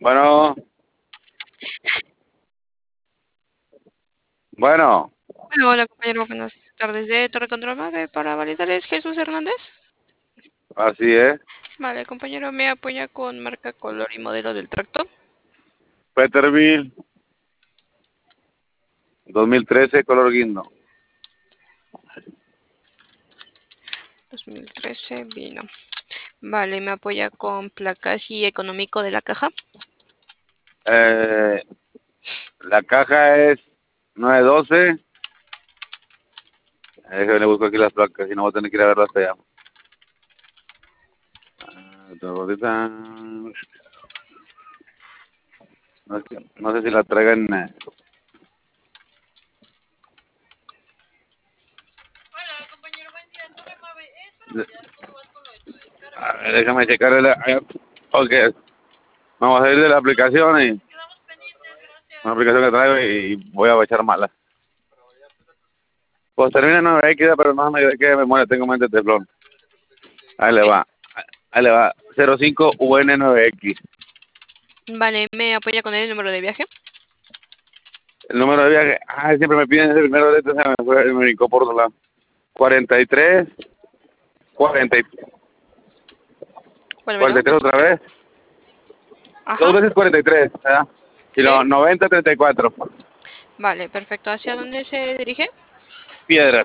Bueno, bueno, Hola, compañero, buenas tardes de Torre Control Mave. Para validar es Jesús Hernández. así es. Vale, compañero, me apoya con marca, color y modelo del tractor. Peterbilt 2013 color guindo. 2013 vino. Vale, me apoya con placas y económico de la caja. Eh, la caja es 912. Le busco aquí las placas y no voy a tener que ir a verlas allá. Ahorita, no sé si la traigan. Hola, compañero, buen día. Torre Mave, es para De- validar cómo vas con lo de tu descargo. a ver, déjame checar. Ok, vamos a ir de la aplicación y Quedamos pendientes, una gracias. aplicación que traigo y voy a echar malas. Pues termina en 9X, pero no me quede memoria, tengo mente de teflón. Ahí le Ok. va. Ahí le va. 05UN9X. Vale, me apoya con el número de viaje. El número de viaje. Siempre me piden ese primero de este, me brincó por otro lado. 43, 40, Vuélvelo. 43 otra vez. Dos Ajá. veces 43, ¿verdad? Y Sí. no, 90, 34. Vale, perfecto. ¿Hacia dónde se dirige? Piedras.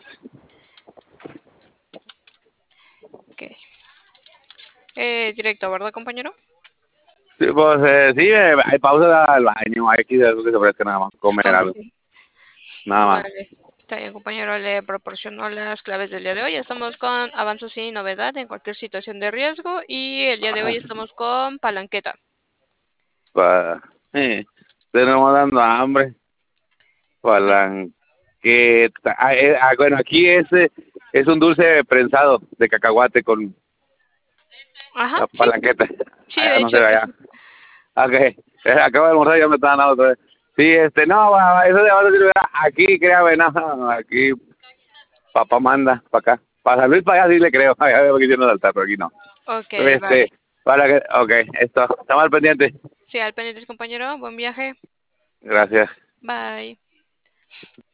Ok. Directo, ¿verdad, compañero? Sí, pues sí, hay pausa al baño, hay que ir a algo que se ofrezca nada más, comer algo, Ok. nada más. Vale, está bien, compañero. Le proporciono las claves del día de hoy. Estamos con avanzo sin novedad en cualquier situación de riesgo y el día de hoy estamos con palanqueta. Pa, tenemos dando hambre. Palanqueta. Bueno, aquí es un dulce prensado de cacahuate con Ajá, la sí, palanqueta. sí, Allá de no hecho, se ve allá. Ok, acabo de almorzar y ya me están dando otra vez. Sí, no, eso de ahora sí, aquí, créame, no, aquí papá manda para acá. Para San Luis, para allá sí le creo. Allá veo que hicieron saltar, pero aquí no. ok, vale. Este, ok, esto, estamos al pendiente. Sí, al pendiente, compañero. Buen viaje. Gracias. Bye.